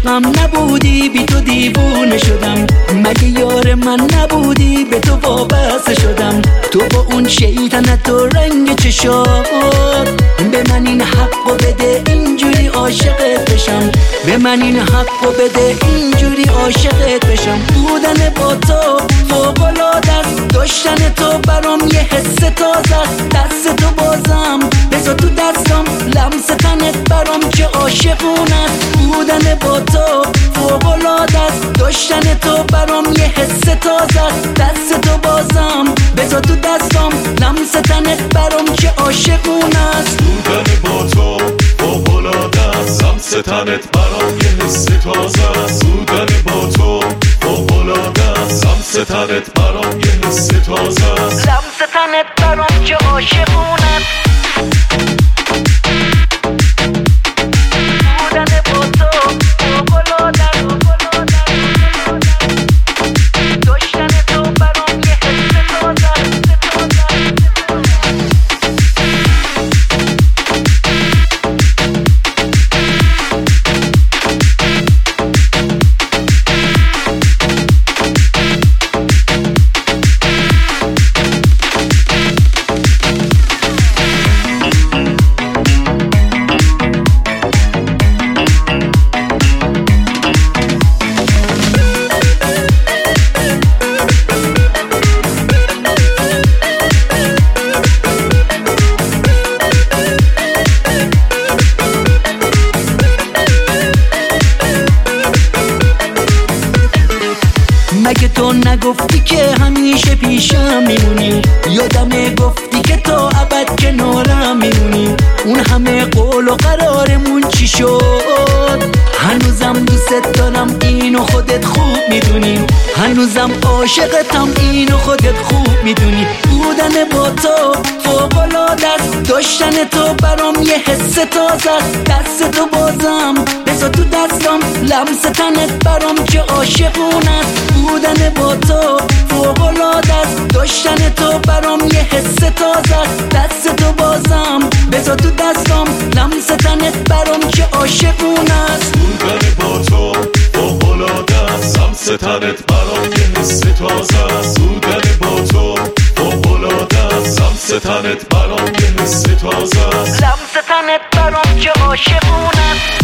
عاشقم نبودی، بی تو دیوونه شدم. مگه یار من نبودی، به تو وابسته شدم. تو با اون شیطنت و رنگ چشات، به من این حقو بده اینجوری عاشقت بشم. به من این حقو بده اینجوری عاشقت بشم. بودن با تو فوق‌العاده است، داشتن تو برام یه حس تازه است. دست تو بازم بذار تو دستم، لمس تنت برام چه عاشقونه است. بودن با تو فوق‌العاده است، داشتن تو برام یه حس تازه است. دست تو بازم بذار تو دستم، لمس تنت برام چه عاشقونه است. بودن با تو فوق‌العاده است، لمس تنت برام یه حس تازه است. بودن با تو فوق‌العاده است، لمس تنت برام یه حس تازه است. لمس تنت برام چه عاشقونه است. مگه تو نگفتی که همیشه پیشم میمونی؟ یادمه گفتی که تا ابد کنارم میمونی. اون همه قول و قرارمون چی شد؟ هنوزم دوست دارم، اینو خودت خوب میدونی. هنوزم عاشقتم، اینو خودت خوب میدونی. بودن با تو فوق‌العاده است، داشتن تو برام یه حس تازه است. دست تو بازم بذار تو دستم، لمس تنت برام چه عاشقونه است. بودن با تو فوق‌العاده است، داشتن تو برام یه حس تازه است. دست تو بازم بذار تو دستم، لمس تنت برام چه عاشقونه است. بودن با تو فوق‌العاده است، لمس تنت برام یه حس تازه است. بودن با تو فوق‌العاده است، لمس تنت برام یه حس تازه است. لمس تنت برام چه عاشقونه است.